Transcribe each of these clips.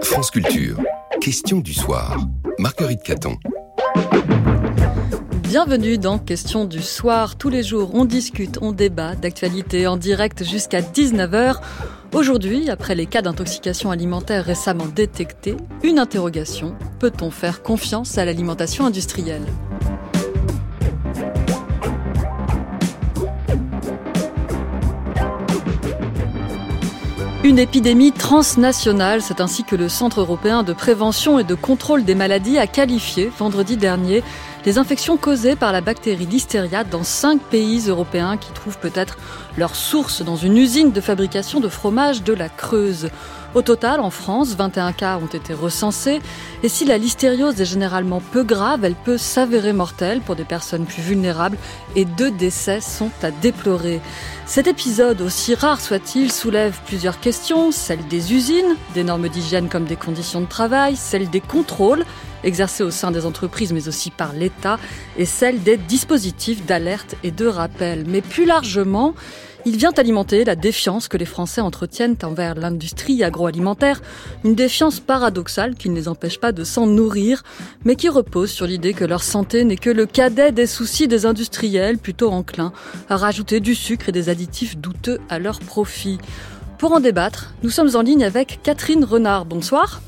France Culture, question du soir. Marguerite Caton. Bienvenue dans Question du soir. Tous les jours, on discute, on débat d'actualité en direct jusqu'à 19h. Aujourd'hui, après les cas d'intoxication alimentaire récemment détectés, une interrogation. Peut-on faire confiance à l'alimentation industrielle ? Une épidémie transnationale, c'est ainsi que le Centre européen de prévention et de contrôle des maladies a qualifié vendredi dernier les infections causées par la bactérie Listeria dans 5 pays européens qui trouvent peut-être leur source dans une usine de fabrication de fromage de la Creuse. Au total, en France, 21 cas ont été recensés. Et si la listériose est généralement peu grave, elle peut s'avérer mortelle pour des personnes plus vulnérables et 2 décès sont à déplorer. Cet épisode, aussi rare soit-il, soulève plusieurs questions, celles des usines, des normes d'hygiène comme des conditions de travail, celles des contrôles exercés au sein des entreprises mais aussi par l'État et celles des dispositifs d'alerte et de rappel. Mais plus largement, il vient alimenter la défiance que les Français entretiennent envers l'industrie agroalimentaire, une défiance paradoxale qui ne les empêche pas de s'en nourrir, mais qui repose sur l'idée que leur santé n'est que le cadet des soucis des industriels, plutôt enclins à rajouter du sucre et des additifs douteux à leur profit. Pour en débattre, nous sommes en ligne avec Catherine Renard. Bonsoir.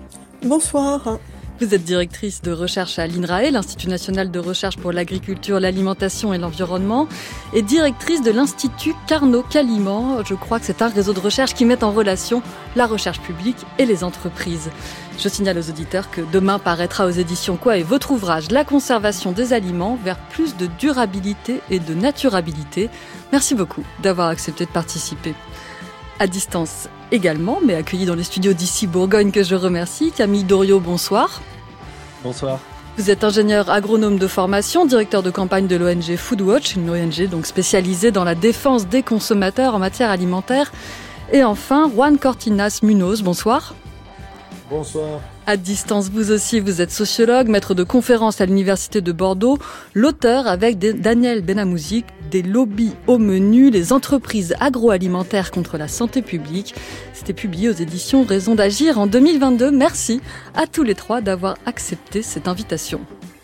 Bonsoir. Vous êtes directrice de recherche à l'INRAE, l'Institut national de recherche pour l'agriculture, l'alimentation et l'environnement, et directrice de l'Institut Carnot-Caliment. Je crois que c'est un réseau de recherche qui met en relation la recherche publique et les entreprises. Je signale aux auditeurs que demain paraîtra aux éditions Quoi et votre ouvrage « La conservation des aliments vers plus de durabilité et de naturabilité ». Merci beaucoup d'avoir accepté de participer. À distance également, mais accueilli dans les studios d'ici Bourgogne que je remercie, Camille Doriot, bonsoir. Bonsoir. Vous êtes ingénieur agronome de formation, directeur de campagne de l'ONG Foodwatch, une ONG donc spécialisée dans la défense des consommateurs en matière alimentaire. Et enfin, Juan Cortinas Munoz, bonsoir. Bonsoir. À distance, vous aussi, vous êtes sociologue, maître de conférences à l'Université de Bordeaux, l'auteur avec Daniel Benamouzi des lobbies au menu, les entreprises agroalimentaires contre la santé publique. C'était publié aux éditions Raison d'agir en 2022. Merci à tous les trois d'avoir accepté cette invitation.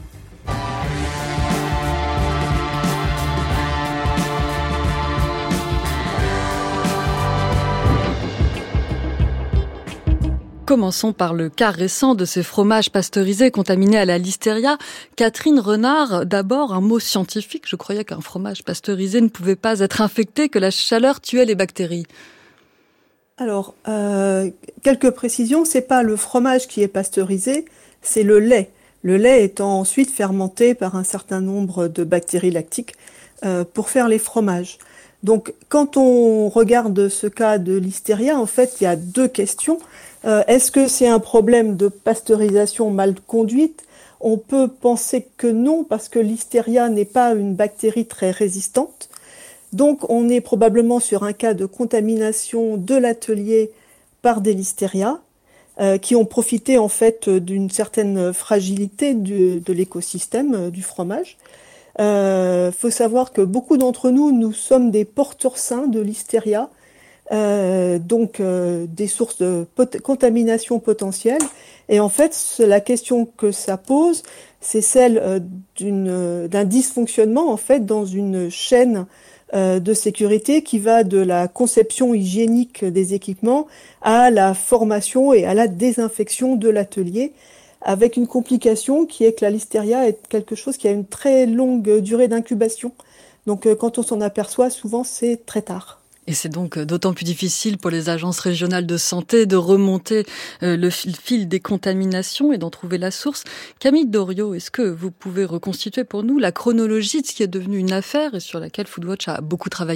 Commençons par le cas récent de ces fromages pasteurisés contaminés à la listeria. Catherine Renard, d'abord un mot scientifique. Je croyais qu'un fromage pasteurisé ne pouvait pas être infecté, que la chaleur tuait les bactéries. Alors, quelques précisions, c'est pas le fromage qui est pasteurisé, c'est le lait. Le lait étant ensuite fermenté par un certain nombre de bactéries lactiques pour faire les fromages. Donc, quand on regarde ce cas de listeria, en fait, il y a 2 questions. Est-ce que c'est un problème de pasteurisation mal conduite ? On peut penser que non, parce que listeria n'est pas une bactérie très résistante. Donc, on est probablement sur un cas de contamination de l'atelier par des listeria, qui ont profité en fait d'une certaine fragilité de l'écosystème du fromage. Faut savoir que beaucoup d'entre nous sommes des porteurs sains de listeria, donc des sources de contamination potentielle. Et en fait, la question que ça pose, c'est celle d'un dysfonctionnement en fait dans une chaîne de sécurité qui va de la conception hygiénique des équipements à la formation et à la désinfection de l'atelier, avec une complication qui est que la listeria est quelque chose qui a une très longue durée d'incubation. Donc quand on s'en aperçoit, souvent c'est très tard. Et c'est donc d'autant plus difficile pour les agences régionales de santé de remonter le fil des contaminations et d'en trouver la source. Camille Doriot, est-ce que vous pouvez reconstituer pour nous la chronologie de ce qui est devenu une affaire et sur laquelle Foodwatch a beaucoup travaillé ?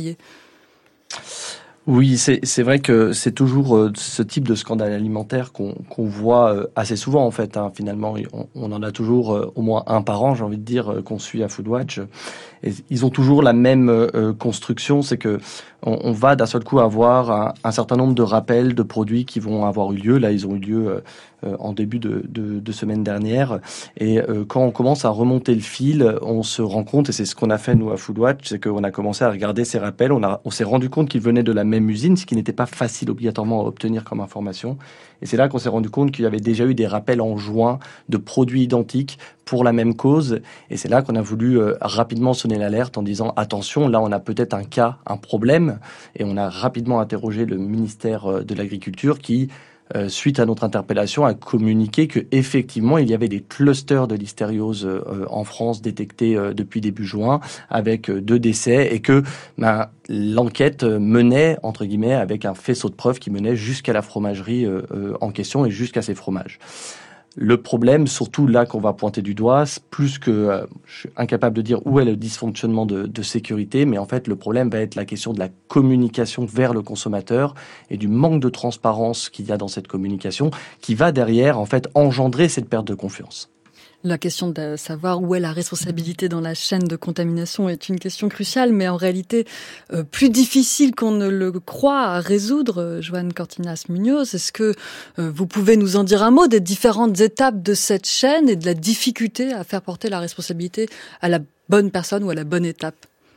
Oui, c'est vrai que c'est toujours ce type de scandale alimentaire qu'on voit assez souvent en fait. Finalement, on en a toujours au moins un par an, j'ai envie de dire, qu'on suit à Foodwatch. Et ils ont toujours la même construction, c'est que on va d'un seul coup avoir un certain nombre de rappels de produits qui vont avoir eu lieu. Là, ils ont eu lieu en début de semaine dernière. Et quand on commence à remonter le fil, on se rend compte, et c'est ce qu'on a fait nous à Foodwatch, c'est qu'on a commencé à regarder ces rappels. On s'est rendu compte qu'ils venaient de la même usine, ce qui n'était pas facile obligatoirement à obtenir comme information. Et c'est là qu'on s'est rendu compte qu'il y avait déjà eu des rappels en juin de produits identiques pour la même cause. Et c'est là qu'on a voulu rapidement sonner l'alerte en disant attention, là on a peut-être un problème. Et on a rapidement interrogé le ministère de l'Agriculture qui, suite à notre interpellation, a communiqué que effectivement il y avait des clusters de listériose en France détectés depuis début juin, avec 2 décès, et que l'enquête menait, entre guillemets, avec un faisceau de preuves qui menait jusqu'à la fromagerie en question et jusqu'à ces fromages. Le problème, surtout là qu'on va pointer du doigt, plus que je suis incapable de dire où est le dysfonctionnement de sécurité, mais en fait le problème va être la question de la communication vers le consommateur et du manque de transparence qu'il y a dans cette communication, qui va derrière en fait engendrer cette perte de confiance. La question de savoir où est la responsabilité dans la chaîne de contamination est une question cruciale, mais en réalité plus difficile qu'on ne le croit à résoudre. Joan Cortinas Munoz, est-ce que vous pouvez nous en dire un mot des différentes étapes de cette chaîne et de la difficulté à faire porter la responsabilité à la bonne personne ou à la bonne étape ?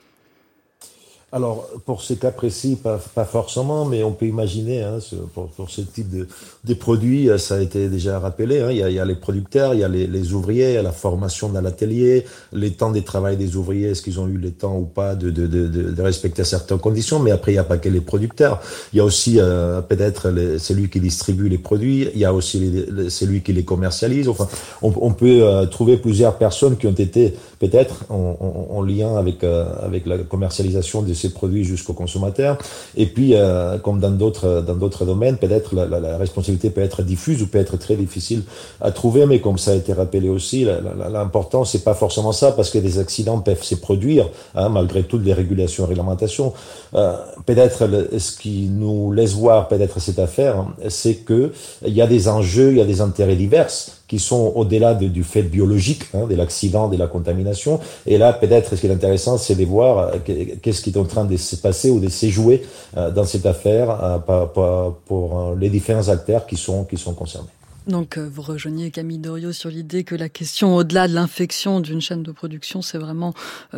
Alors, pour ce cas précis, pas forcément, mais on peut imaginer, pour ce type de produits, ça a été déjà rappelé, il y a les producteurs, il y a les ouvriers, il y a la formation dans l'atelier, les temps de travail des ouvriers, est-ce qu'ils ont eu le temps ou pas de respecter certaines conditions, mais après, il n'y a pas que les producteurs, il y a aussi peut-être celui qui distribue les produits, il y a aussi celui qui les commercialise, enfin, on peut trouver plusieurs personnes qui ont été peut-être en lien avec la commercialisation de ces produits jusqu'au consommateur. Et puis, comme dans d'autres domaines, peut-être la responsabilité peut être diffuse ou peut être très difficile à trouver, mais comme ça a été rappelé aussi, l'important, c'est pas forcément ça, parce que des accidents peuvent se produire, malgré toutes les régulations et réglementations. Peut-être ce qui nous laisse voir peut-être cette affaire, c'est que il y a des enjeux, il y a des intérêts divers qui sont au-delà du fait biologique, de l'accident, de la contamination. Et là, peut-être, ce qui est intéressant, c'est de voir qu'est-ce qui est en train de se passer ou de se jouer dans cette affaire pour les différents acteurs qui sont concernés. Donc, vous rejoignez Camille Doriot sur l'idée que la question, au-delà de l'infection d'une chaîne de production, c'est vraiment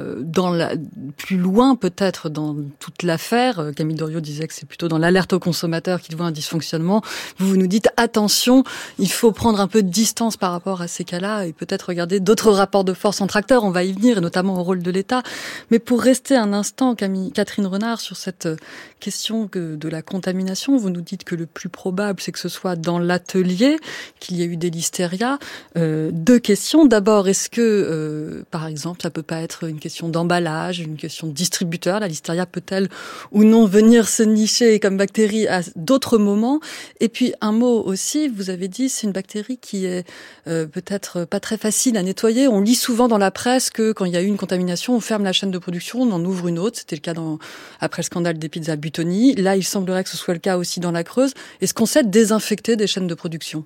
plus loin peut-être dans toute l'affaire. Camille Doriot disait que c'est plutôt dans l'alerte au consommateur qu'il voit un dysfonctionnement. Vous nous dites attention, il faut prendre un peu de distance par rapport à ces cas-là et peut-être regarder d'autres rapports de force entre acteurs. On va y venir, et notamment au rôle de l'État. Mais pour rester un instant, Catherine Renard, sur cette question de la contamination, vous nous dites que le plus probable, c'est que ce soit dans l'atelier qu'il y a eu des listérias. 2 questions. D'abord, est-ce que, par exemple, ça peut pas être une question d'emballage, une question de distributeur? La listeria peut-elle ou non venir se nicher comme bactérie à d'autres moments? Et puis, un mot aussi, vous avez dit, c'est une bactérie qui est peut-être pas très facile à nettoyer. On lit souvent dans la presse que quand il y a eu une contamination, on ferme la chaîne de production, on en ouvre une autre. C'était le cas après le scandale des pizzas Buitoni. Là, il semblerait que ce soit le cas aussi dans la Creuse. Est-ce qu'on sait désinfecter des chaînes de production?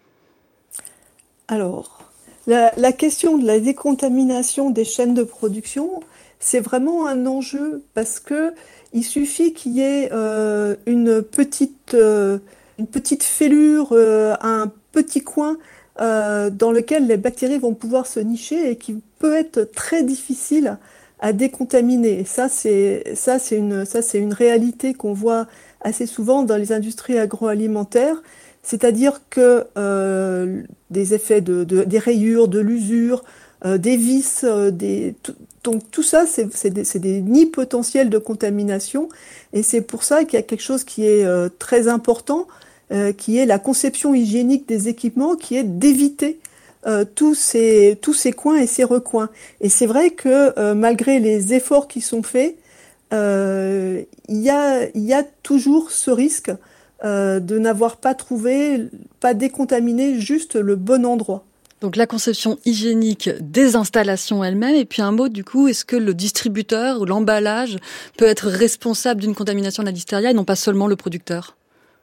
Alors, la question de la décontamination des chaînes de production, c'est vraiment un enjeu parce que il suffit qu'il y ait une petite fêlure, un petit coin dans lequel les bactéries vont pouvoir se nicher et qui peut être très difficile à décontaminer. Et ça, c'est une réalité qu'on voit assez souvent dans les industries agroalimentaires. C'est-à-dire que des effets des rayures, de l'usure, des vis, donc tout ça, c'est des nids potentiels de contamination. Et c'est pour ça qu'il y a quelque chose qui est très important, qui est la conception hygiénique des équipements, qui est d'éviter tous ces coins et ces recoins. Et c'est vrai que malgré les efforts qui sont faits, il y a toujours ce risque de n'avoir pas décontaminé juste le bon endroit. Donc la conception hygiénique des installations elles-mêmes, et puis un mot du coup, est-ce que le distributeur ou l'emballage peut être responsable d'une contamination de la listeria et non pas seulement le producteur?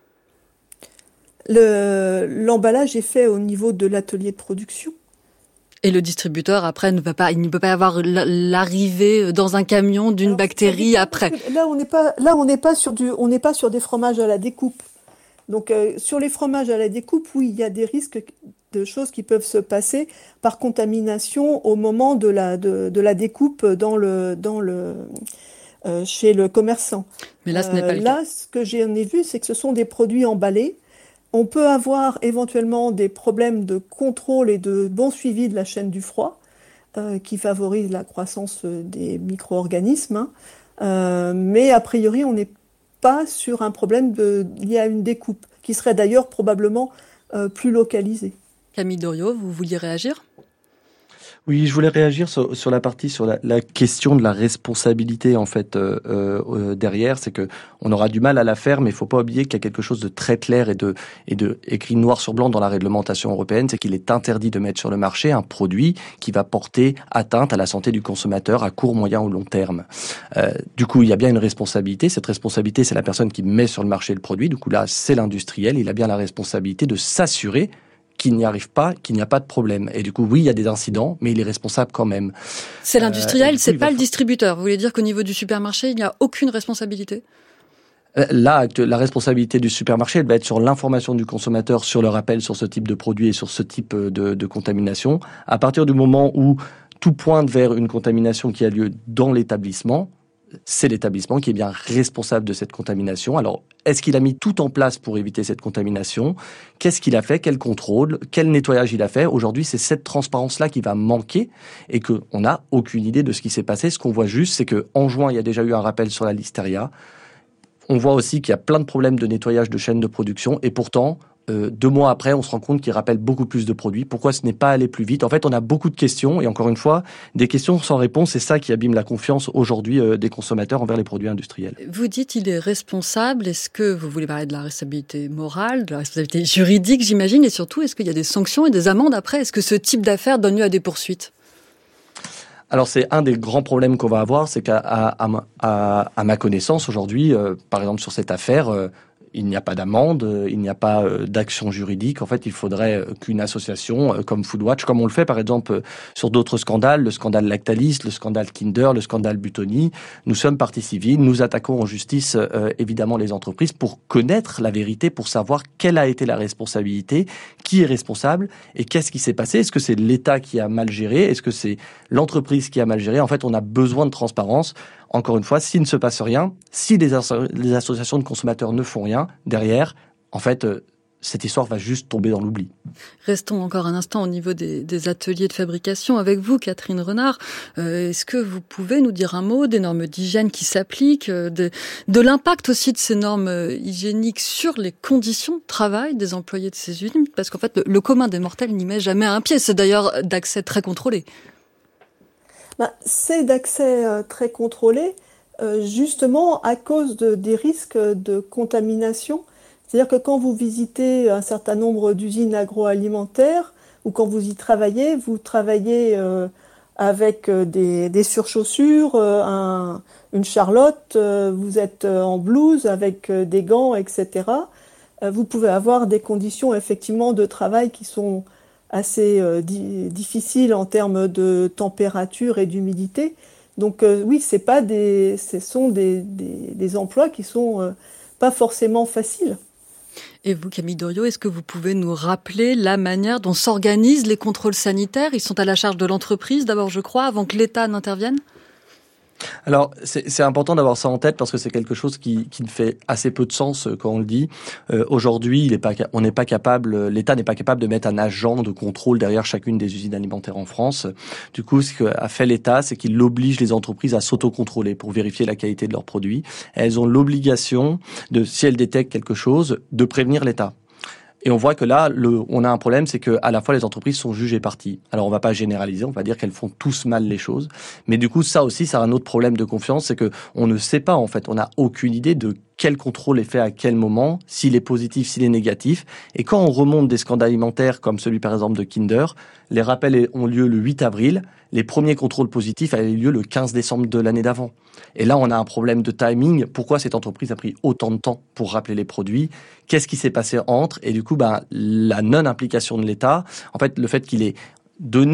L'emballage est fait au niveau de l'atelier de production. Et le distributeur, après, il ne peut pas y avoir l'arrivée dans un camion d'une bactérie après. Là, on n'est pas sur des fromages à la découpe. Donc, sur les fromages à la découpe, oui, il y a des risques de choses qui peuvent se passer par contamination au moment de la découpe chez le commerçant. Mais là, ce n'est pas le cas. Là, ce que j'en ai vu, c'est que ce sont des produits emballés. On peut avoir éventuellement des problèmes de contrôle et de bon suivi de la chaîne du froid qui favorisent la croissance des micro-organismes. Mais a priori, on n'est pas sur un problème lié à une découpe, qui serait d'ailleurs probablement plus localisée. Camille Doriot, vous vouliez réagir ? Oui, je voulais réagir sur la partie sur la question de la responsabilité en fait derrière, c'est que on aura du mal à la faire, mais il faut pas oublier qu'il y a quelque chose de très clair et de écrit noir sur blanc dans la réglementation européenne, c'est qu'il est interdit de mettre sur le marché un produit qui va porter atteinte à la santé du consommateur à court, moyen ou long terme. Du coup, il y a bien une responsabilité. Cette responsabilité, c'est la personne qui met sur le marché le produit. Du coup, là, c'est l'industriel. Il a bien la responsabilité de s'assurer qu'il n'y arrive pas, qu'il n'y a pas de problème. Et du coup, oui, il y a des incidents, mais il est responsable quand même. C'est l'industriel, c'est pas le distributeur. Vous voulez dire qu'au niveau du supermarché, il n'y a aucune responsabilité ? Là, la responsabilité du supermarché, elle va être sur l'information du consommateur, sur le rappel sur ce type de produit et sur ce type de contamination. À partir du moment où tout pointe vers une contamination qui a lieu dans l'établissement, c'est l'établissement qui est bien responsable de cette contamination. Alors, est-ce qu'il a mis tout en place pour éviter cette contamination ? Qu'est-ce qu'il a fait ? Quel contrôle ? Quel nettoyage il a fait ? Aujourd'hui, c'est cette transparence-là qui va manquer et qu'on n'a aucune idée de ce qui s'est passé. Ce qu'on voit juste, c'est qu'en juin, il y a déjà eu un rappel sur la listeria. On voit aussi qu'il y a plein de problèmes de nettoyage de chaînes de production et pourtant, 2 mois après, on se rend compte qu'il rappelle beaucoup plus de produits. Pourquoi ce n'est pas allé plus vite ? En fait, on a beaucoup de questions et encore une fois, des questions sans réponse. C'est ça qui abîme la confiance aujourd'hui des consommateurs envers les produits industriels. Vous dites il est responsable. Est-ce que vous voulez parler de la responsabilité morale, de la responsabilité juridique, j'imagine, et surtout, est-ce qu'il y a des sanctions et des amendes après ? Est-ce que ce type d'affaires donne lieu à des poursuites ? Alors c'est un des grands problèmes qu'on va avoir, c'est qu'à ma connaissance aujourd'hui, par exemple sur cette affaire, il n'y a pas d'amende, il n'y a pas d'action juridique. En fait, il faudrait qu'une association comme Foodwatch, comme on le fait par exemple sur d'autres scandales, le scandale Lactalis, le scandale Kinder, le scandale Buitoni, nous sommes partie civile, nous attaquons en justice évidemment les entreprises pour connaître la vérité, pour savoir quelle a été la responsabilité, qui est responsable et qu'est-ce qui s'est passé. Est-ce que c'est l'État qui a mal géré ? Est-ce que c'est l'entreprise qui a mal géré ? En fait, on a besoin de transparence. Encore une fois, s'il ne se passe rien, si les associations de consommateurs ne font rien, derrière, en fait, cette histoire va juste tomber dans l'oubli. Restons encore un instant au niveau des ateliers de fabrication avec vous, Catherine Renard. Est-ce que vous pouvez nous dire un mot des normes d'hygiène qui s'appliquent, de l'impact aussi de ces normes hygiéniques sur les conditions de travail des employés de ces usines ? Parce qu'en fait, le commun des mortels n'y met jamais un pied. C'est d'ailleurs d'accès très contrôlé. C'est d'accès très contrôlé, justement à cause des risques de contamination. C'est-à-dire que quand vous visitez un certain nombre d'usines agroalimentaires ou quand vous travaillez avec des surchaussures, une charlotte, vous êtes en blouse avec des gants, etc. Vous pouvez avoir des conditions effectivement de travail qui sont assez difficile en termes de température et d'humidité. Donc oui, ce sont des emplois qui sont pas forcément faciles. Et vous, Camille Doriot, est-ce que vous pouvez nous rappeler la manière dont s'organisent les contrôles sanitaires ? Ils sont à la charge de l'entreprise, d'abord, je crois, avant que l'État n'intervienne ? Alors, c'est important d'avoir ça en tête parce que c'est quelque chose qui ne fait assez peu de sens quand on le dit. Aujourd'hui, l'État n'est pas capable de mettre un agent de contrôle derrière chacune des usines alimentaires en France. Du coup, ce qu'a fait l'État, c'est qu'il oblige les entreprises à s'autocontrôler pour vérifier la qualité de leurs produits. Elles ont l'obligation si elles détectent quelque chose, de prévenir l'État. Et on voit que là, on a un problème, c'est que à la fois les entreprises sont jugées parties. Alors on va pas généraliser, on va dire qu'elles font tous mal les choses, mais du coup ça aussi, ça a un autre problème de confiance, c'est que on ne sait pas en fait, on n'a aucune idée de quel contrôle est fait à quel moment, s'il est positif, s'il est négatif. Et quand on remonte des scandales alimentaires comme celui par exemple de Kinder, les rappels ont lieu le 8 avril, les premiers contrôles positifs avaient lieu le 15 décembre de l'année d'avant. Et là, on a un problème de timing. Pourquoi cette entreprise a pris autant de temps pour rappeler les produits ? Qu'est-ce qui s'est passé entre ? Et du coup, la non-implication de l'État, en fait, le fait qu'il ait donné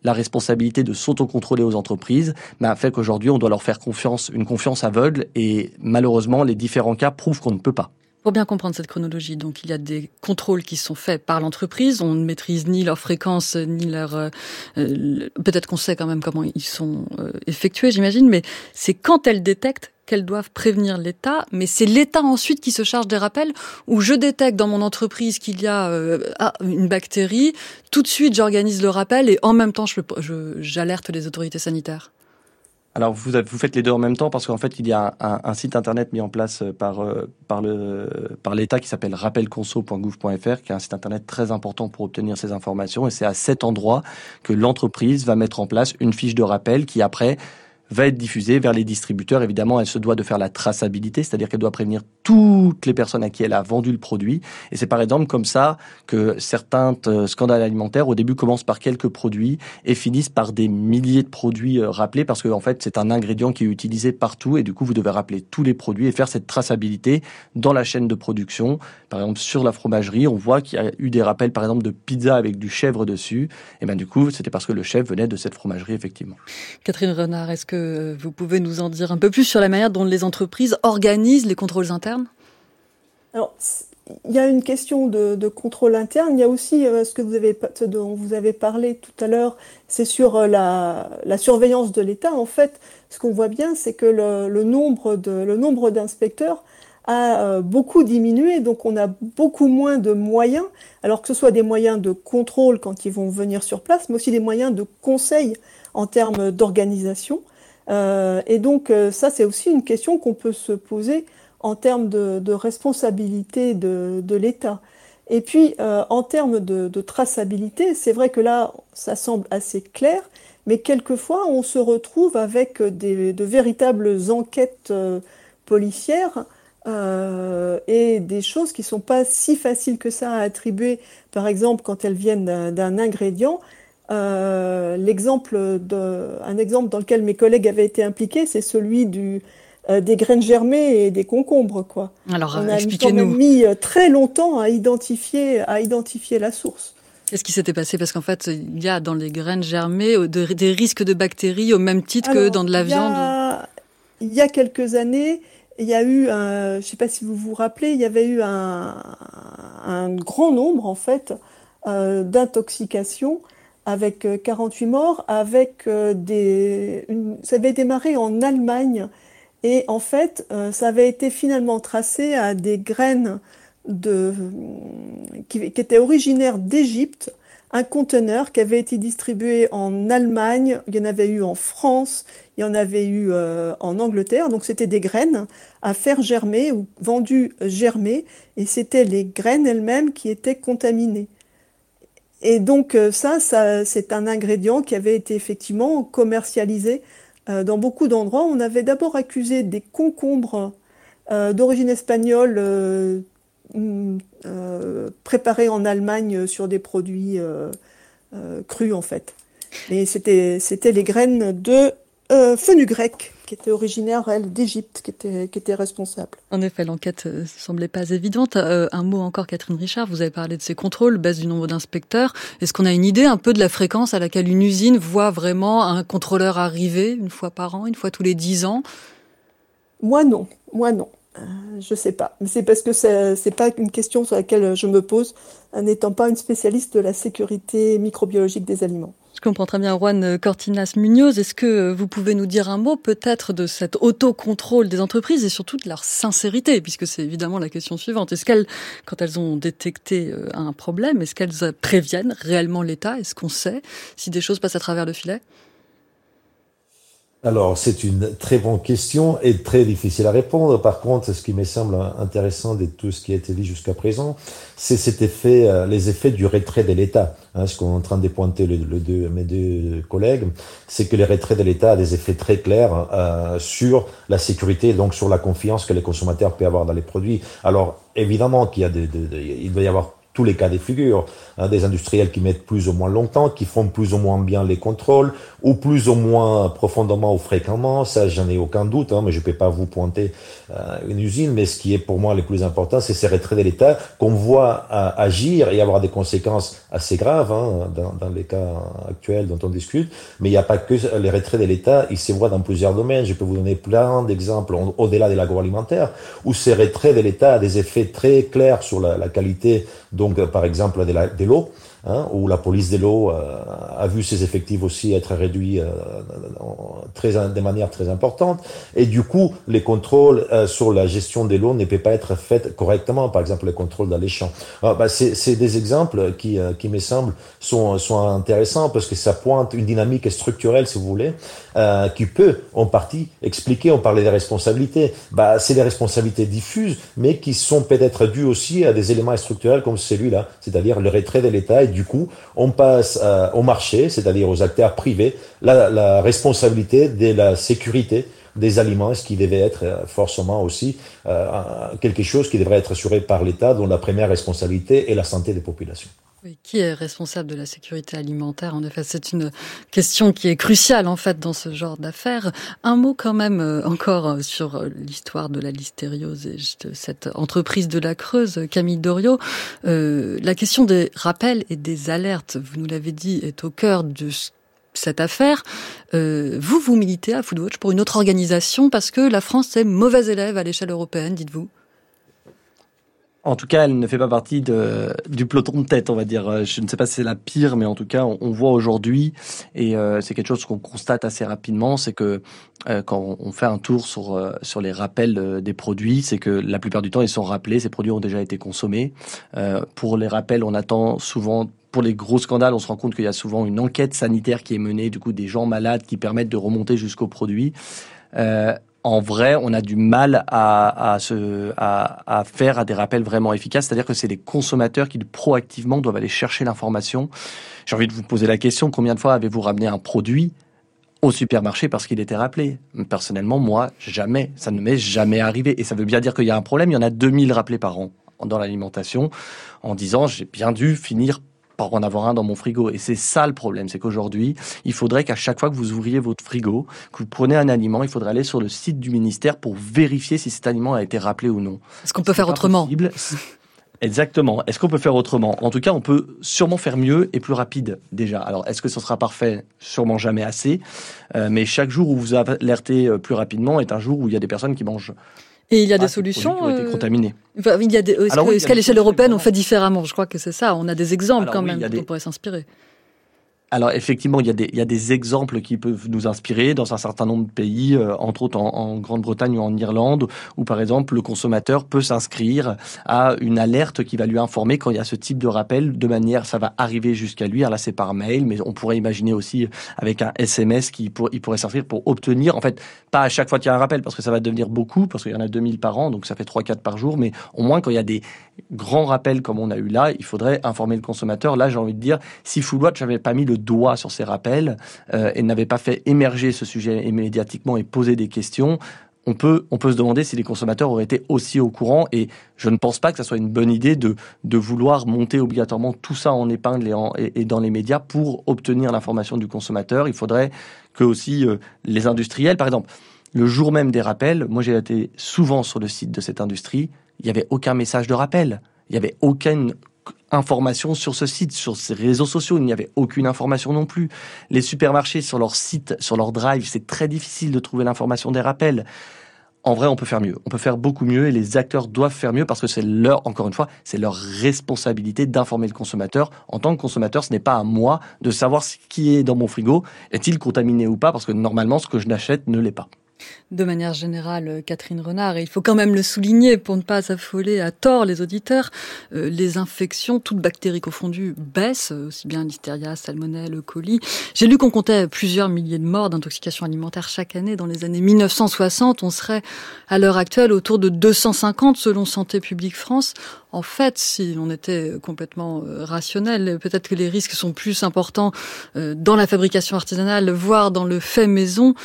la responsabilité de s'autocontrôler aux entreprises, fait qu'aujourd'hui, on doit leur faire une confiance aveugle, et malheureusement, les différents cas prouvent qu'on ne peut pas. Pour bien comprendre cette chronologie, donc il y a des contrôles qui sont faits par l'entreprise, on ne maîtrise ni leur fréquence, ni leur... peut-être qu'on sait quand même comment ils sont effectués, j'imagine, mais c'est quand elles détectent qu'elles doivent prévenir l'État, mais c'est l'État ensuite qui se charge des rappels, où je détecte dans mon entreprise qu'il y a une bactérie, tout de suite j'organise le rappel et en même temps j'alerte les autorités sanitaires. Alors vous faites les deux en même temps, parce qu'en fait il y a un site internet mis en place par l'État qui s'appelle rappelconso.gouv.fr, qui est un site internet très important pour obtenir ces informations, et c'est à cet endroit que l'entreprise va mettre en place une fiche de rappel qui après va être diffusée vers les distributeurs. Évidemment, elle se doit de faire la traçabilité, c'est-à-dire qu'elle doit prévenir toutes les personnes à qui elle a vendu le produit. Et c'est par exemple comme ça que certains scandales alimentaires, au début, commencent par quelques produits et finissent par des milliers de produits rappelés, parce que en fait, c'est un ingrédient qui est utilisé partout, et du coup, vous devez rappeler tous les produits et faire cette traçabilité dans la chaîne de production. Par exemple, sur la fromagerie, on voit qu'il y a eu des rappels, par exemple, de pizza avec du chèvre dessus. Et du coup, c'était parce que le chèvre venait de cette fromagerie, effectivement. Catherine Renard, est-ce que vous pouvez nous en dire un peu plus sur la manière dont les entreprises organisent les contrôles internes ? Alors, il y a une question de contrôle interne. Il y a aussi ce dont vous avez parlé tout à l'heure, c'est sur la surveillance de l'État. En fait, ce qu'on voit bien, c'est que le nombre d'inspecteurs a beaucoup diminué, donc on a beaucoup moins de moyens, alors que ce soit des moyens de contrôle quand ils vont venir sur place, mais aussi des moyens de conseil en termes d'organisation. Et donc ça, c'est aussi une question qu'on peut se poser en termes de responsabilité de l'État. Et puis, en termes de traçabilité, c'est vrai que là, ça semble assez clair, mais quelquefois, on se retrouve avec de véritables enquêtes policières et des choses qui ne sont pas si faciles que ça à attribuer, par exemple, quand elles viennent d'un ingrédient. Un exemple dans lequel mes collègues avaient été impliqués, c'est celui des graines germées et des concombres, quoi. Alors, on a expliquez-nous. mis très longtemps à identifier la source. Qu'est-ce qui s'était passé ? Parce qu'en fait, il y a dans les graines germées des risques de bactéries au même titre que dans de la viande. Il y a quelques années, il y a eu, je ne sais pas si vous vous rappelez, il y avait eu un grand nombre en fait d'intoxications avec 48 morts, ça avait démarré en Allemagne. Et en fait, ça avait été finalement tracé à des graines qui étaient originaires d'Égypte, un conteneur qui avait été distribué en Allemagne, il y en avait eu en France, il y en avait eu en Angleterre. Donc c'était des graines à faire germer ou vendues germées, et c'était les graines elles-mêmes qui étaient contaminées. Et donc ça, c'est un ingrédient qui avait été effectivement commercialisé dans beaucoup d'endroits. On avait d'abord accusé des concombres d'origine espagnole préparés en Allemagne sur des produits crus en fait. Et c'était les graines de fenugrec qui étaient originaires, elles, d'Égypte, qui étaient responsables. En effet, l'enquête semblait pas évidente. Un mot encore, Catherine Richard, vous avez parlé de ces contrôles, baisse du nombre d'inspecteurs. Est-ce qu'on a une idée un peu de la fréquence à laquelle une usine voit vraiment un contrôleur arriver, une fois par an, une fois tous les 10 ans ? Moi non. Je sais pas. Mais c'est parce que c'est pas une question sur laquelle je me pose, n'étant pas une spécialiste de la sécurité microbiologique des aliments. Je comprends très bien. Juan Cortinas-Munoz, est-ce que vous pouvez nous dire un mot peut-être de cet autocontrôle des entreprises et surtout de leur sincérité, puisque c'est évidemment la question suivante. Est-ce qu'elles, quand elles ont détecté un problème, est-ce qu'elles préviennent réellement l'État ? Est-ce qu'on sait si des choses passent à travers le filet ? Alors, c'est une très bonne question et très difficile à répondre. Par contre, ce qui me semble intéressant de tout ce qui a été dit jusqu'à présent, c'est les effets du retrait de l'État. Ce qu'on est en train de pointer mes deux collègues, c'est que le retrait de l'État a des effets très clairs sur la sécurité et donc sur la confiance que les consommateurs peuvent avoir dans les produits. Alors, évidemment qu'il y a il doit y avoir tous les cas de figure, des industriels qui mettent plus ou moins longtemps, qui font plus ou moins bien les contrôles, ou plus ou moins profondément ou fréquemment, ça j'en ai aucun doute, mais je peux pas vous pointer une usine, mais ce qui est pour moi le plus important, c'est ces retraits de l'État qu'on voit agir et avoir des conséquences assez graves dans les cas actuels dont on discute, mais il n'y a pas que les retraits de l'État, ils se voient dans plusieurs domaines, je peux vous donner plein d'exemples au-delà de l'agroalimentaire, où ces retraits de l'État a des effets très clairs sur la qualité, donc par exemple de l'eau, où la police de l'eau a vu ses effectifs aussi être réduits de manière très importante, et du coup les contrôles sur la gestion de l'eau ne peuvent pas être faits correctement, par exemple les contrôles dans les champs. C'est des exemples qui me semblent sont intéressants parce que ça pointe une dynamique structurelle, si vous voulez, qui peut en partie expliquer, on parlait des responsabilités, c'est des responsabilités diffuses mais qui sont peut-être dues aussi à des éléments structurels comme celui-là, c'est-à-dire le retrait de l'État, et du coup on passe au marché, c'est-à-dire aux acteurs privés, la responsabilité de la sécurité des aliments, ce qui devait être forcément aussi quelque chose qui devrait être assuré par l'État, dont la première responsabilité est la santé des populations. Oui, qui est responsable de la sécurité alimentaire? En effet, c'est une question qui est cruciale en fait dans ce genre d'affaires. Un mot quand même encore sur l'histoire de la listériose et de cette entreprise de la Creuse, Camille Doriot. La question des rappels et des alertes, vous nous l'avez dit, est au cœur de cette affaire. Vous militez à Foodwatch pour une autre organisation parce que la France est mauvais élève à l'échelle européenne, dites-vous? En tout cas, elle ne fait pas partie du peloton de tête, on va dire. Je ne sais pas si c'est la pire, mais en tout cas, on voit aujourd'hui, et c'est quelque chose qu'on constate assez rapidement, c'est que quand on fait un tour sur les rappels des produits, c'est que la plupart du temps, ils sont rappelés, ces produits ont déjà été consommés. Pour les rappels, on attend souvent. Pour les gros scandales, on se rend compte qu'il y a souvent une enquête sanitaire qui est menée, du coup, des gens malades qui permettent de remonter jusqu'au produit. En vrai, on a du mal à faire des rappels vraiment efficaces. C'est-à-dire que c'est les consommateurs qui proactivement doivent aller chercher l'information. J'ai envie de vous poser la question, combien de fois avez-vous ramené un produit au supermarché parce qu'il était rappelé? Personnellement, moi, jamais. Ça ne m'est jamais arrivé. Et ça veut bien dire qu'il y a un problème. Il y en a 2000 rappelés par an dans l'alimentation en disant j'ai bien dû finir par en avoir un dans mon frigo. Et c'est ça le problème, c'est qu'aujourd'hui, il faudrait qu'à chaque fois que vous ouvriez votre frigo, que vous prenez un aliment, il faudrait aller sur le site du ministère pour vérifier si cet aliment a été rappelé ou non. Est-ce qu'on peut faire autrement? Exactement. Est-ce qu'on peut faire autrement? En tout cas, on peut sûrement faire mieux et plus rapide, déjà. Alors, est-ce que ce sera parfait? Sûrement jamais assez. Mais chaque jour où vous alertez plus rapidement est un jour où il y a des personnes qui mangent. Et il y a des solutions qui ont été contaminés. Est-ce qu'à l'échelle européenne, on fait différemment? Je crois que c'est ça. On a des exemples dont on pourrait s'inspirer. Alors effectivement, il y a des exemples qui peuvent nous inspirer dans un certain nombre de pays, entre autres en Grande-Bretagne ou en Irlande, où par exemple le consommateur peut s'inscrire à une alerte qui va lui informer quand il y a ce type de rappel, de manière, ça va arriver jusqu'à lui. Alors là, c'est par mail, mais on pourrait imaginer aussi avec un SMS il pourrait s'inscrire pour obtenir, en fait, pas à chaque fois qu'il y a un rappel, parce que ça va devenir beaucoup, parce qu'il y en a 2000 par an, donc ça fait 3-4 par jour, mais au moins quand il y a des grands rappels comme on a eu là, il faudrait informer le consommateur. Là, j'ai envie de dire, si Foodwatch n'avait pas mis le doigt sur ces rappels et n'avait pas fait émerger ce sujet médiatiquement et poser des questions, on peut se demander si les consommateurs auraient été aussi au courant, et je ne pense pas que ça soit une bonne idée de vouloir monter obligatoirement tout ça en épingle et dans les médias pour obtenir l'information du consommateur. Il faudrait que aussi les industriels, par exemple, le jour même des rappels, moi j'ai été souvent sur le site de cette industrie, il n'y avait aucun message de rappel, il n'y avait aucune information sur ce site, sur ces réseaux sociaux, il n'y avait aucune information non plus. Les supermarchés sur leur site, sur leur drive, c'est très difficile de trouver l'information des rappels. En vrai, on peut faire mieux. On peut faire beaucoup mieux et les acteurs doivent faire mieux parce que c'est encore une fois, c'est leur responsabilité d'informer le consommateur. En tant que consommateur, ce n'est pas à moi de savoir ce qui est dans mon frigo. Est-il contaminé ou pas? Parce que normalement, ce que je n'achète ne l'est pas. De manière générale, Catherine Renard, et il faut quand même le souligner pour ne pas affoler à tort les auditeurs, les infections, toutes bactéries confondues, baissent, aussi bien Listeria, Salmonelle, E. coli. J'ai lu qu'on comptait plusieurs milliers de morts d'intoxication alimentaire chaque année. Dans les années 1960, on serait à l'heure actuelle autour de 250 selon Santé publique France. En fait, si on était complètement rationnel, peut-être que les risques sont plus importants dans la fabrication artisanale, voire dans le fait maison,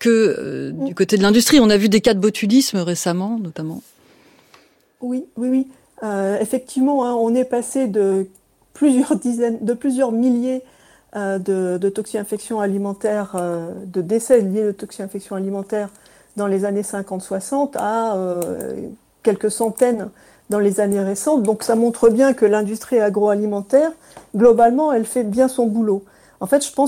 que du côté de l'industrie. On a vu des cas de botulisme récemment, notamment. Oui. Effectivement, hein, on est passé de plusieurs milliers de toxi-infections alimentaires, de décès liés aux toxi-infections alimentaires dans les années 50-60 à quelques centaines dans les années récentes. Donc ça montre bien que l'industrie agroalimentaire, globalement, elle fait bien son boulot. En fait, je pense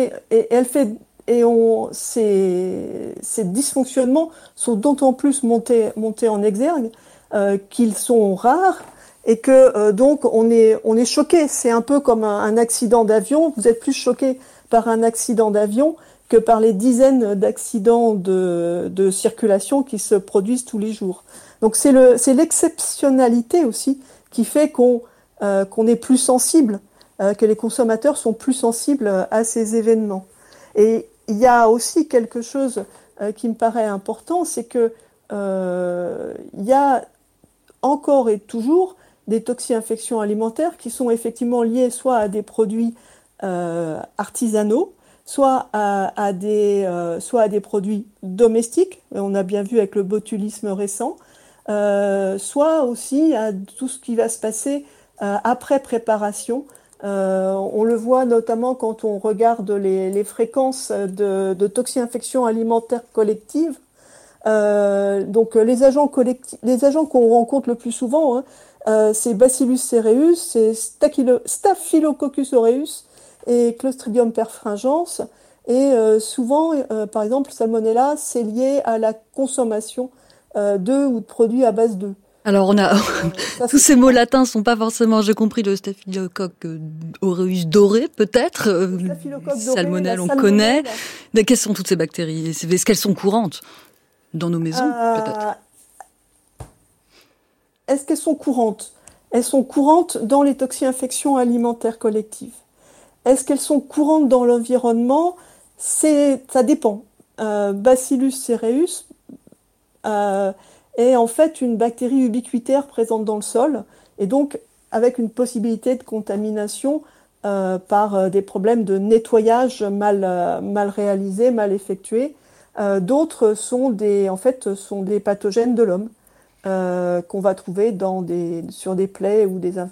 ces dysfonctionnements sont d'autant plus montés en exergue qu'ils sont rares et que donc on est choqué. C'est un peu comme un accident d'avion. Vous êtes plus choqué par un accident d'avion que par les dizaines d'accidents de circulation qui se produisent tous les jours. Donc c'est l'exceptionnalité aussi qui fait qu'on est plus sensible, que les consommateurs sont plus sensibles à ces événements. Et il y a aussi quelque chose qui me paraît important, c'est que il y a encore et toujours des toxi-infections alimentaires qui sont effectivement liées soit à des produits artisanaux, soit à des produits domestiques, on a bien vu avec le botulisme récent, soit aussi à tout ce qui va se passer après préparation. On le voit notamment quand on regarde les fréquences de toxi-infections alimentaires collectives. Donc les agents qu'on rencontre le plus souvent, hein, c'est Bacillus cereus, c'est Staphylococcus aureus et Clostridium perfringens. Et souvent, par exemple, Salmonella, c'est lié à la consommation d'œufs ou de produits à base d'œufs. Alors on a tous ces mots latins sont pas forcément, j'ai compris, le Staphylococcus aureus doré peut-être, Salmonelle on connaît. Mais quelles sont toutes ces bactéries? Est-ce qu'elles sont courantes dans nos maisons peut-être? Est-ce qu'elles sont courantes? Elles sont courantes dans les toxi-infections alimentaires collectives. Est-ce qu'elles sont courantes dans l'environnement? Ça dépend. Bacillus cereus est en fait une bactérie ubiquitaire présente dans le sol et donc avec une possibilité de contamination par des problèmes de nettoyage mal réalisés, mal effectués. D'autres sont des pathogènes de l'homme qu'on va trouver sur des plaies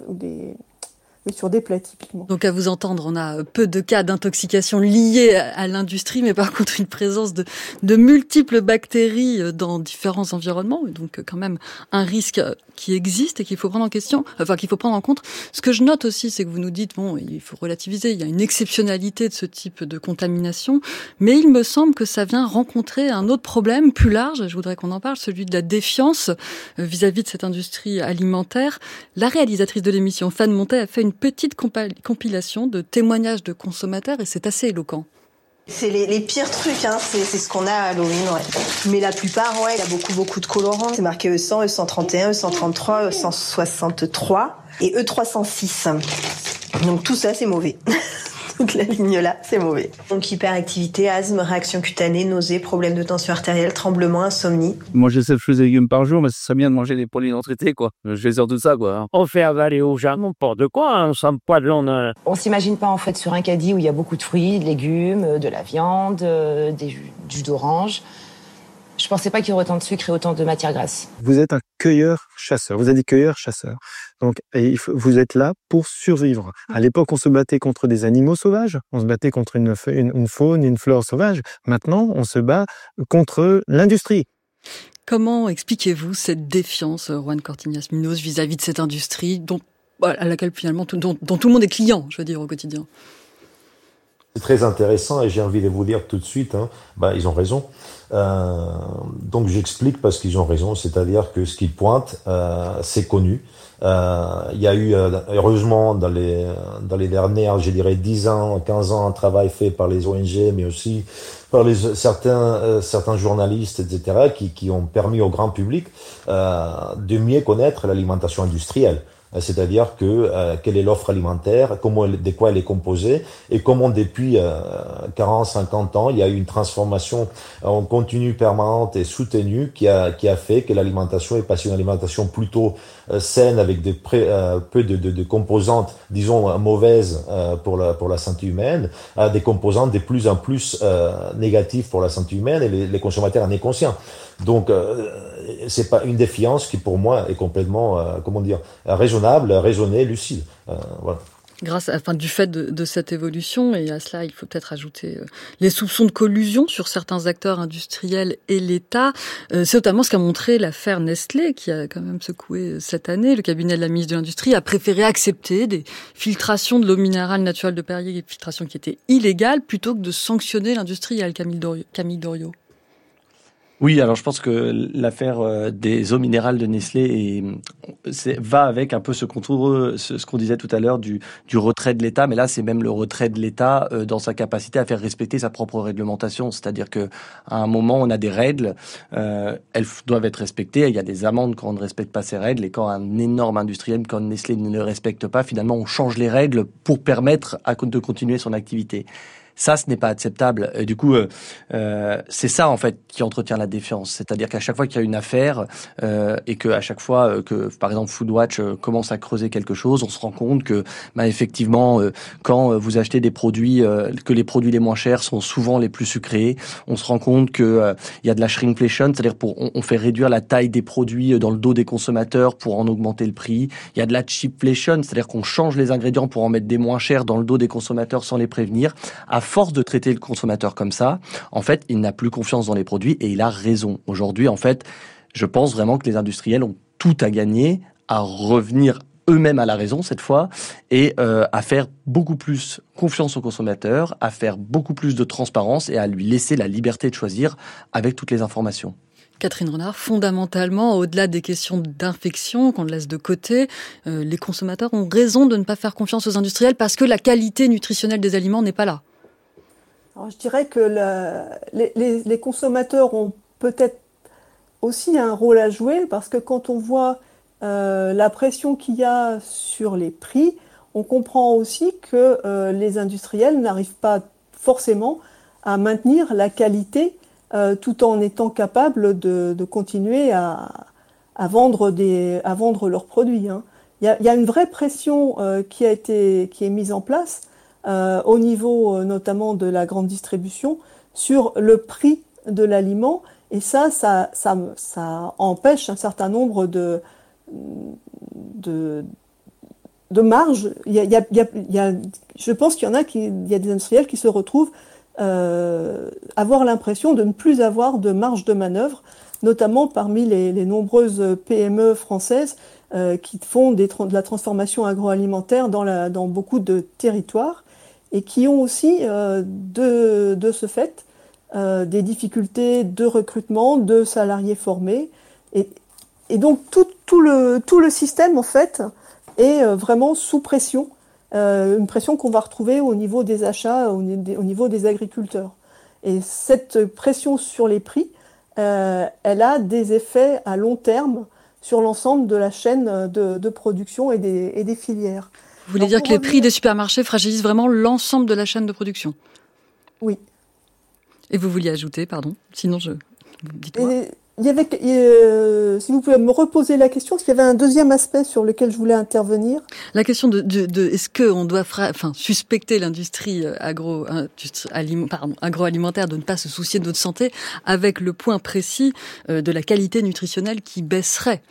sur des plaies typiquement. Donc à vous entendre, on a peu de cas d'intoxication liés à l'industrie, mais par contre une présence de multiples bactéries dans différents environnements, et donc quand même un risque qui existe et qu'il faut prendre en compte. Ce que je note aussi, c'est que vous nous dites, bon, il faut relativiser, il y a une exceptionnalité de ce type de contamination, mais il me semble que ça vient rencontrer un autre problème plus large, je voudrais qu'on en parle, celui de la défiance vis-à-vis de cette industrie alimentaire. La réalisatrice de l'émission, Fan Montet, a fait une petite compilation de témoignages de consommateurs et c'est assez éloquent. C'est les pires trucs, hein. C'est ce qu'on a à Halloween, ouais. Mais la plupart, ouais, il y a beaucoup de colorants. C'est marqué E100, E131, E133, E163 et E306. Donc tout ça, c'est mauvais. Toute la ligne là, c'est mauvais. Donc hyperactivité, asthme, réaction cutanée, nausées, problèmes de tension artérielle, tremblements, insomnie. Manger 7 fruits et légumes par jour, mais ça serait bien de manger des produits non traités, quoi. Je vais sur tout ça, quoi. On fait avaler aux gens n'importe quoi, hein, sans poêlon. On s'imagine pas en fait sur un caddie où il y a beaucoup de fruits, de légumes, de la viande, du jus d'orange. Je pensais pas qu'il y aurait autant de sucre et autant de matière grasse. Vous êtes un cueilleur-chasseur. Vous êtes des cueilleurs-chasseurs. Donc, vous êtes là pour survivre. À l'époque, on se battait contre des animaux sauvages. On se battait contre une faune, une flore sauvage. Maintenant, on se bat contre l'industrie. Comment expliquez-vous cette défiance, Juan Cortiñas-Munoz, vis-à-vis de cette industrie à laquelle finalement dont tout le monde est client, je veux dire, au quotidien? C'est très intéressant et j'ai envie de vous dire tout de suite, ils ont raison. Donc j'explique parce qu'ils ont raison, c'est-à-dire que ce qu'ils pointent, c'est connu. Il y a eu, heureusement, dans les dernières, je dirais, 10 ans, 15 ans, un travail fait par les ONG, mais aussi par certains journalistes, etc., qui ont permis au grand public de mieux connaître l'alimentation industrielle. C'est-à-dire quelle est l'offre alimentaire, de quoi elle est composée, et comment depuis 40, 50 ans, il y a eu une transformation en continu permanente et soutenue qui a fait que l'alimentation est passée une alimentation plutôt saine avec peu de composantes, disons, mauvaises pour la santé humaine, à des composantes de plus en plus négatives pour la santé humaine, et les consommateurs en sont conscients. Donc, c'est pas une défiance qui pour moi est complètement, raisonnable, raisonnée, lucide. Voilà. Du fait de cette évolution, et à cela il faut peut-être ajouter les soupçons de collusion sur certains acteurs industriels et l'État. C'est notamment ce qu'a montré l'affaire Nestlé, qui a quand même secoué cette année. Le cabinet de la ministre de l'Industrie a préféré accepter des filtrations de l'eau minérale naturelle de Perrier, des filtrations qui étaient illégales, plutôt que de sanctionner l'industriel. Camille Doriot. Oui, alors je pense que l'affaire des eaux minérales de Nestlé va avec un peu ce qu'on disait tout à l'heure du retrait de l'État, mais là c'est même le retrait de l'État dans sa capacité à faire respecter sa propre réglementation. C'est-à-dire que à un moment on a des règles, elles doivent être respectées. Il y a des amendes quand on ne respecte pas ces règles, et quand un énorme industriel comme Nestlé ne les respecte pas, finalement on change les règles pour permettre de continuer son activité. Ça, ce n'est pas acceptable. Et du coup, c'est ça en fait qui entretient la défiance. C'est-à-dire qu'à chaque fois qu'il y a une affaire et que à chaque fois que, par exemple, Foodwatch commence à creuser quelque chose, on se rend compte que, effectivement, quand vous achetez des produits, que les produits les moins chers sont souvent les plus sucrés, on se rend compte que il y a de la shrinkflation, c'est-à-dire on fait réduire la taille des produits dans le dos des consommateurs pour en augmenter le prix. Il y a de la cheapflation, c'est-à-dire qu'on change les ingrédients pour en mettre des moins chers dans le dos des consommateurs sans les prévenir. À force de traiter le consommateur comme ça, en fait, il n'a plus confiance dans les produits, et il a raison. Aujourd'hui, en fait, je pense vraiment que les industriels ont tout à gagner à revenir eux-mêmes à la raison cette fois, et à faire beaucoup plus confiance au consommateur, à faire beaucoup plus de transparence et à lui laisser la liberté de choisir avec toutes les informations. Catherine Renard, fondamentalement, au-delà des questions d'infection qu'on laisse de côté, les consommateurs ont raison de ne pas faire confiance aux industriels parce que la qualité nutritionnelle des aliments n'est pas là. Alors, je dirais que les consommateurs ont peut-être aussi un rôle à jouer, parce que quand on voit la pression qu'il y a sur les prix, on comprend aussi que les industriels n'arrivent pas forcément à maintenir la qualité tout en étant capables de continuer à vendre leurs produits. Hein. Il y a une vraie pression qui est mise en place au niveau notamment de la grande distribution sur le prix de l'aliment, et ça empêche un certain nombre de marges. Je pense qu'il y a des industriels qui se retrouvent avoir l'impression de ne plus avoir de marge de manœuvre, notamment parmi les nombreuses PME françaises qui font de la transformation agroalimentaire dans beaucoup de territoires, et qui ont aussi de ce fait des difficultés de recrutement, de salariés formés, et donc tout le système en fait est vraiment sous pression, une pression qu'on va retrouver au niveau des achats, au niveau des agriculteurs. Et cette pression sur les prix, elle a des effets à long terme sur l'ensemble de la chaîne de production et des filières. Vous voulez dire que les prix des supermarchés fragilisent vraiment l'ensemble de la chaîne de production ? Oui. Et vous vouliez ajouter, pardon, sinon dites-moi. Si vous pouvez me reposer la question, parce qu'il y avait un deuxième aspect sur lequel je voulais intervenir. La question de est-ce qu'on doit suspecter l'industrie agroalimentaire de ne pas se soucier de notre santé, avec le point précis de la qualité nutritionnelle qui baisserait.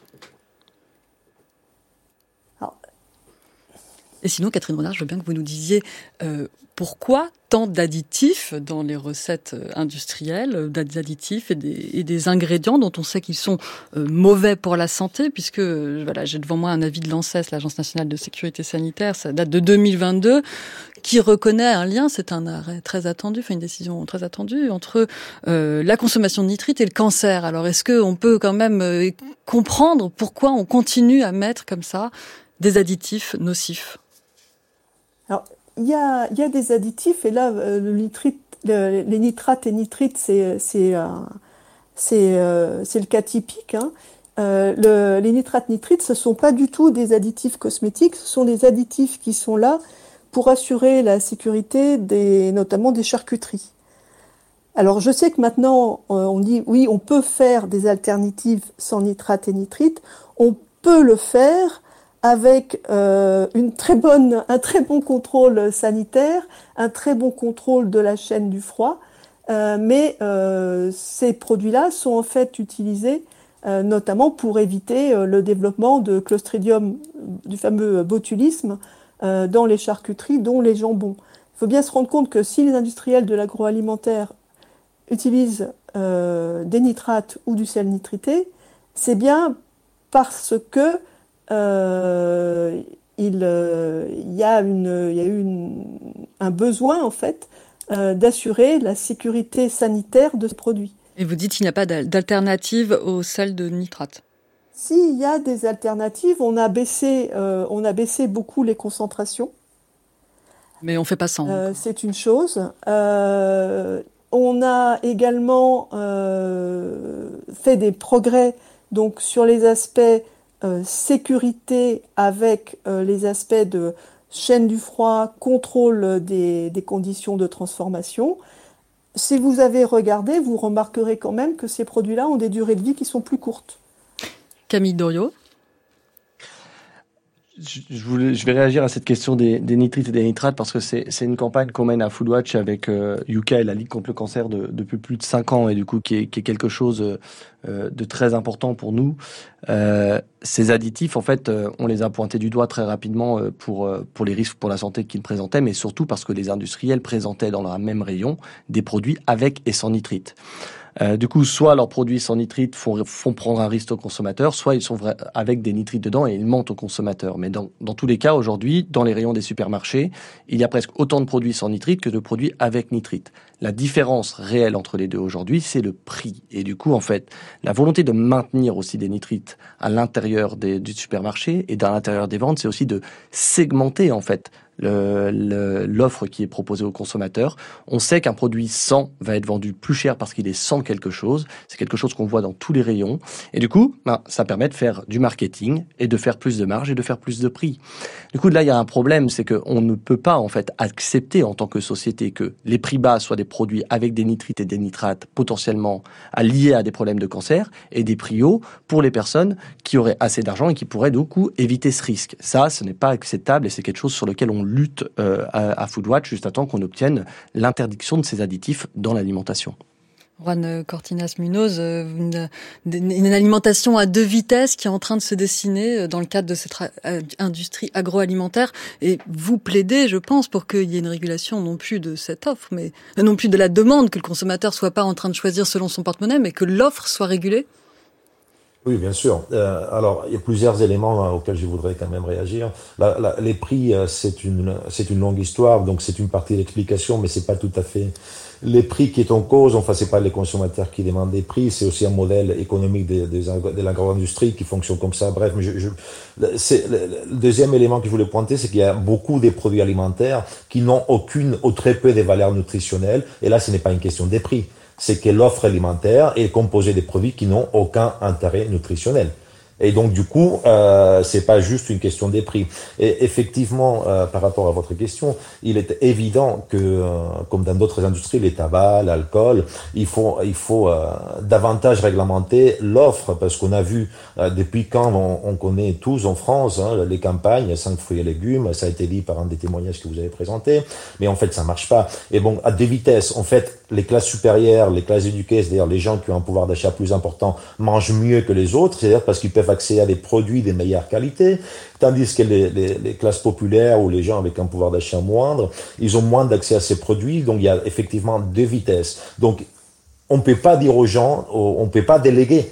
Et sinon, Catherine Renard, je veux bien que vous nous disiez pourquoi tant d'additifs dans les recettes industrielles, d'additifs et des ingrédients dont on sait qu'ils sont mauvais pour la santé, puisque j'ai devant moi un avis de l'ANSES, l'Agence nationale de sécurité sanitaire, ça date de 2022, qui reconnaît un lien, c'est un arrêt très attendu, une décision très attendue, entre la consommation de nitrites et le cancer. Alors est-ce qu'on peut quand même comprendre pourquoi on continue à mettre comme ça des additifs nocifs ? Alors, il y a des additifs, et là, les nitrates et nitrites, c'est le cas typique. Hein. Les nitrates nitrites, ce sont pas du tout des additifs cosmétiques, ce sont des additifs qui sont là pour assurer la sécurité notamment des charcuteries. Alors, je sais que maintenant, on dit oui, on peut faire des alternatives sans nitrates et nitrites, on peut le faire avec un très bon contrôle sanitaire, un très bon contrôle de la chaîne du froid, mais ces produits-là sont en fait utilisés notamment pour éviter le développement de Clostridium, du fameux botulisme, dans les charcuteries, dont les jambons. Il faut bien se rendre compte que si les industriels de l'agroalimentaire utilisent des nitrates ou du sel nitrité, c'est bien parce que il y a eu un besoin en fait d'assurer la sécurité sanitaire de ce produit. Et vous dites qu'il n'y a pas d'alternative au sel de nitrate. Si, il y a des alternatives. On a baissé beaucoup les concentrations. Mais on ne fait pas sans. C'est une chose. On a également fait des progrès donc, sur les aspects sécurité avec les aspects de chaîne du froid, contrôle des conditions de transformation. Si vous avez regardé, vous remarquerez quand même que ces produits-là ont des durées de vie qui sont plus courtes. Camille Doriot. Je vais réagir à cette question des nitrites et des nitrates parce que c'est une campagne qu'on mène à Foodwatch avec Yuka et la Ligue contre le cancer depuis plus de 5 ans et du coup qui est quelque chose de très important pour nous. Ces additifs, en fait, on les a pointés du doigt très rapidement pour les risques pour la santé qu'ils présentaient, mais surtout parce que les industriels présentaient dans leur même rayon des produits avec et sans nitrite. Du coup, soit leurs produits sans nitrite font prendre un risque aux consommateurs, soit ils sont avec des nitrites dedans et ils mentent aux consommateurs. Mais dans tous les cas, aujourd'hui, dans les rayons des supermarchés, il y a presque autant de produits sans nitrite que de produits avec nitrite. La différence réelle entre les deux aujourd'hui, c'est le prix. Et du coup, en fait, la volonté de maintenir aussi des nitrites à l'intérieur du supermarché et dans l'intérieur des ventes, c'est aussi de segmenter, en fait, l'offre qui est proposée aux consommateurs. On sait qu'un produit sans va être vendu plus cher parce qu'il est sans quelque chose. C'est quelque chose qu'on voit dans tous les rayons. Et du coup, ça permet de faire du marketing et de faire plus de marge et de faire plus de prix. Du coup, là, il y a un problème, c'est qu'on ne peut pas, en fait, accepter en tant que société que les prix bas soient des produits avec des nitrites et des nitrates potentiellement liés à des problèmes de cancer et des prix hauts pour les personnes qui auraient assez d'argent et qui pourraient, du coup, éviter ce risque. Ça, ce n'est pas acceptable et c'est quelque chose sur lequel on lutte à Foodwatch juste à temps qu'on obtienne l'interdiction de ces additifs dans l'alimentation. Juan Cortinas-Munoz, une alimentation à 2 vitesses qui est en train de se dessiner dans le cadre de cette industrie agroalimentaire. Et vous plaidez, je pense, pour qu'il y ait une régulation non plus de cette offre, mais non plus de la demande, que le consommateur soit pas en train de choisir selon son porte-monnaie, mais que l'offre soit régulée. Oui, bien sûr. Alors, il y a plusieurs éléments auxquels je voudrais quand même réagir. Les prix, c'est une longue histoire, donc c'est une partie de l'explication, mais c'est pas tout à fait les prix qui est en cause. Enfin, c'est pas les consommateurs qui demandent des prix, c'est aussi un modèle économique de l'agro-industrie qui fonctionne comme ça. Bref, le deuxième élément que je voulais pointer, c'est qu'il y a beaucoup des produits alimentaires qui n'ont aucune ou très peu de valeurs nutritionnelles. Et là, ce n'est pas une question des prix. C'est que l'offre alimentaire est composée de produits qui n'ont aucun intérêt nutritionnel. Et donc, du coup, c'est pas juste une question des prix. Et effectivement, par rapport à votre question, il est évident que, comme dans d'autres industries, les tabacs, l'alcool, il faut davantage réglementer l'offre, parce qu'on a vu depuis quand on connaît tous en France les campagnes 5 fruits et légumes. Ça a été dit par un des témoignages que vous avez présenté, mais en fait, ça marche pas. Et bon, à 2 vitesses, en fait, les classes supérieures, les classes éduquées, c'est-à-dire les gens qui ont un pouvoir d'achat plus important, mangent mieux que les autres, c'est-à-dire parce qu'ils peuvent accéder à des produits de meilleure qualité, tandis que les classes populaires ou les gens avec un pouvoir d'achat moindre, ils ont moins d'accès à ces produits, donc il y a effectivement 2 vitesses. Donc, on peut pas dire aux gens, on peut pas déléguer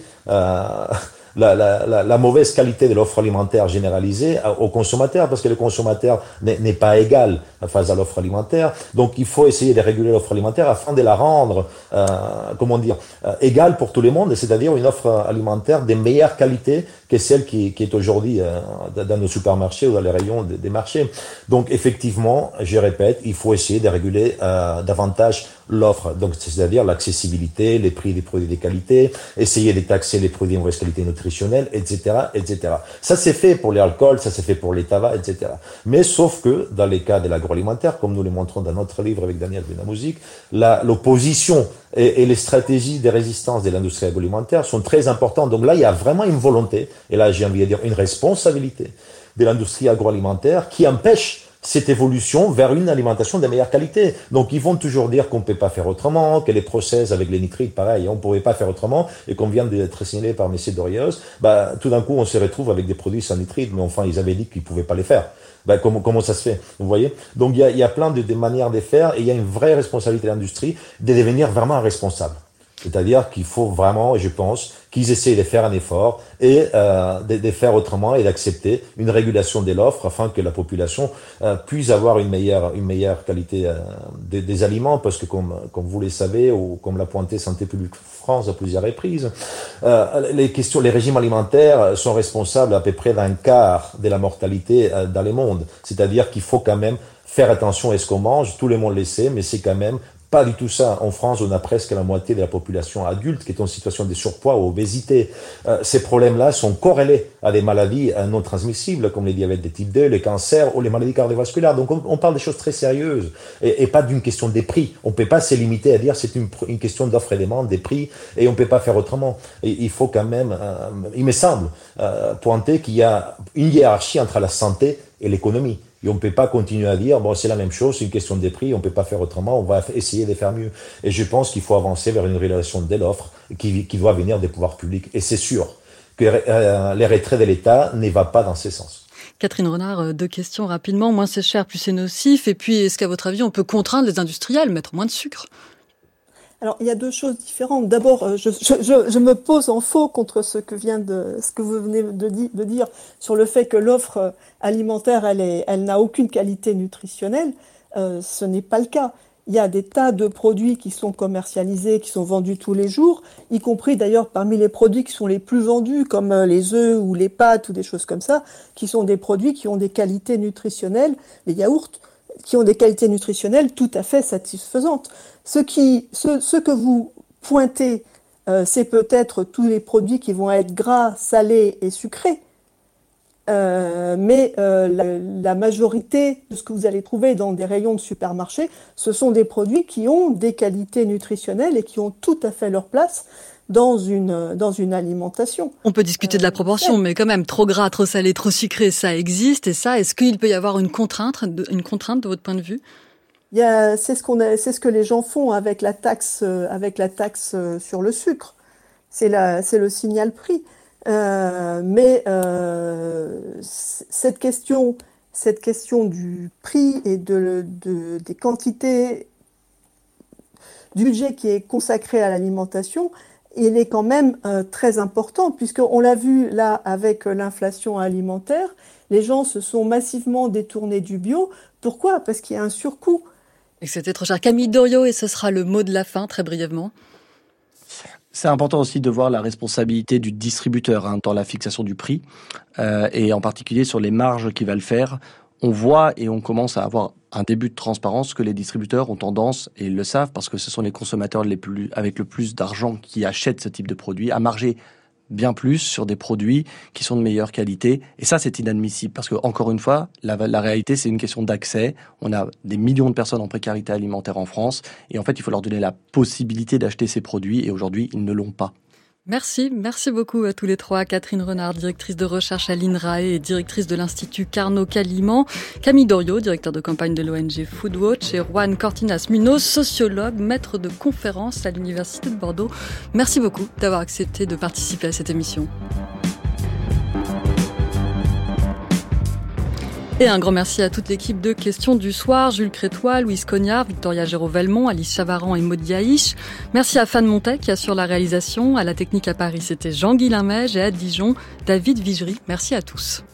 la mauvaise qualité de l'offre alimentaire généralisée aux consommateurs, parce que le consommateur n'est pas égal face à l'offre alimentaire. Donc, il faut essayer de réguler l'offre alimentaire afin de la rendre, égale pour tout le monde, c'est-à-dire une offre alimentaire de meilleure qualité que celle qui est aujourd'hui dans nos supermarchés ou dans les rayons des marchés. Donc, effectivement, je répète, il faut essayer de réguler davantage l'offre, donc c'est-à-dire l'accessibilité, les prix des produits de qualité, essayer de taxer les produits de mauvaise qualité nutritionnelle, etc., etc. Ça c'est fait pour l'alcool, ça c'est fait pour les tabacs, etc. Mais sauf que dans les cas de l'agroalimentaire, comme nous le montrons dans notre livre avec Daniel Benamouzik, l'opposition et les stratégies de résistance de l'industrie agroalimentaire sont très importantes. Donc là, il y a vraiment une volonté, et là j'ai envie de dire une responsabilité de l'industrie agroalimentaire qui empêche cette évolution vers une alimentation de meilleure qualité. Donc ils vont toujours dire qu'on ne peut pas faire autrement, que les process avec les nitrites, pareil, on ne pouvait pas faire autrement, et qu'on vient d'être signalé par M. Dorios, tout d'un coup on se retrouve avec des produits sans nitrites, mais enfin ils avaient dit qu'ils ne pouvaient pas les faire. Comment ça se fait, vous voyez? Donc il y a plein de manières de faire, et il y a une vraie responsabilité de l'industrie de devenir vraiment responsable. C'est-à-dire qu'il faut vraiment, je pense, qu'ils essayent de faire un effort et de faire autrement et d'accepter une régulation de l'offre afin que la population puisse avoir une meilleure qualité des aliments, parce que comme vous le savez, ou comme l'a pointé Santé publique France à plusieurs reprises, les régimes alimentaires sont responsables à peu près d'un quart de la mortalité dans le monde. C'est-à-dire qu'il faut quand même faire attention à ce qu'on mange, tout le monde le sait, mais c'est quand même pas du tout ça. En France, on a presque la moitié de la population adulte qui est en situation de surpoids ou obésité. Ces problèmes-là sont corrélés à des maladies non transmissibles, comme les diabètes de type 2, les cancers ou les maladies cardiovasculaires. Donc, on parle des choses très sérieuses et pas d'une question des prix. On peut pas se limiter à dire c'est une question d'offre et demande, des prix, et on peut pas faire autrement. Et il faut quand même, il me semble, pointer qu'il y a une hiérarchie entre la santé et l'économie. Et on ne peut pas continuer à dire, bon, c'est la même chose, c'est une question de prix, on ne peut pas faire autrement, on va essayer de faire mieux. Et je pense qu'il faut avancer vers une relation de l'offre qui doit venir des pouvoirs publics. Et c'est sûr que les retraits de l'État ne va pas dans ce sens. Catherine Renard, 2 questions rapidement. Moins c'est cher, plus c'est nocif. Et puis, est-ce qu'à votre avis, on peut contraindre les industriels, mettre moins de sucre ? Alors, il y a 2 choses différentes. D'abord, je me pose en faux contre ce que vous venez de dire sur le fait que l'offre alimentaire, elle n'a aucune qualité nutritionnelle. Ce n'est pas le cas. Il y a des tas de produits qui sont commercialisés, qui sont vendus tous les jours, y compris d'ailleurs parmi les produits qui sont les plus vendus, comme les œufs ou les pâtes ou des choses comme ça, qui sont des produits qui ont des qualités nutritionnelles, les yaourts, qui ont des qualités nutritionnelles tout à fait satisfaisantes. Ce que vous pointez, c'est peut-être tous les produits qui vont être gras, salés et sucrés. Mais la majorité de ce que vous allez trouver dans des rayons de supermarché, ce sont des produits qui ont des qualités nutritionnelles et qui ont tout à fait leur place dans une alimentation. On peut discuter de la proportion, mais quand même, trop gras, trop salé, trop sucré, ça existe. Et ça, est-ce qu'il peut y avoir une contrainte de votre point de vue ? C'est ce que les gens font avec la taxe sur le sucre. C'est le signal prix. Mais cette question du prix et des quantités du budget qui est consacré à l'alimentation, il est quand même très important, puisqu'on l'a vu là avec l'inflation alimentaire, les gens se sont massivement détournés du bio. Pourquoi ? Parce qu'il y a un surcoût. Et c'était trop cher. Camille Doriot, et ce sera le mot de la fin, très brièvement. C'est important aussi de voir la responsabilité du distributeur dans la fixation du prix, et en particulier sur les marges qu'il va le faire. On voit et on commence à avoir un début de transparence que les distributeurs ont tendance, et ils le savent parce que ce sont les consommateurs avec le plus d'argent qui achètent ce type de produit, à marger bien plus sur des produits qui sont de meilleure qualité. Et ça, c'est inadmissible parce que, encore une fois, la réalité, c'est une question d'accès. On a des millions de personnes en précarité alimentaire en France et en fait, il faut leur donner la possibilité d'acheter ces produits et aujourd'hui, ils ne l'ont pas. Merci beaucoup à tous les 3. Catherine Renard, directrice de recherche à l'INRAE et directrice de l'Institut Carnot-Caliment. Camille Doriot, directeur de campagne de l'ONG Foodwatch. Et Juan Cortinas-Munoz, sociologue, maître de conférences à l'Université de Bordeaux. Merci beaucoup d'avoir accepté de participer à cette émission. Et un grand merci à toute l'équipe de Questions du Soir, Jules Crétois, Louise Cognard, Victoria Géraud-Velmont, Alice Chavaran et Maud Yaïch. Merci à Fan Montet qui assure la réalisation. À la technique à Paris, c'était Jean-Guy Limège et à Dijon, David Vigery. Merci à tous.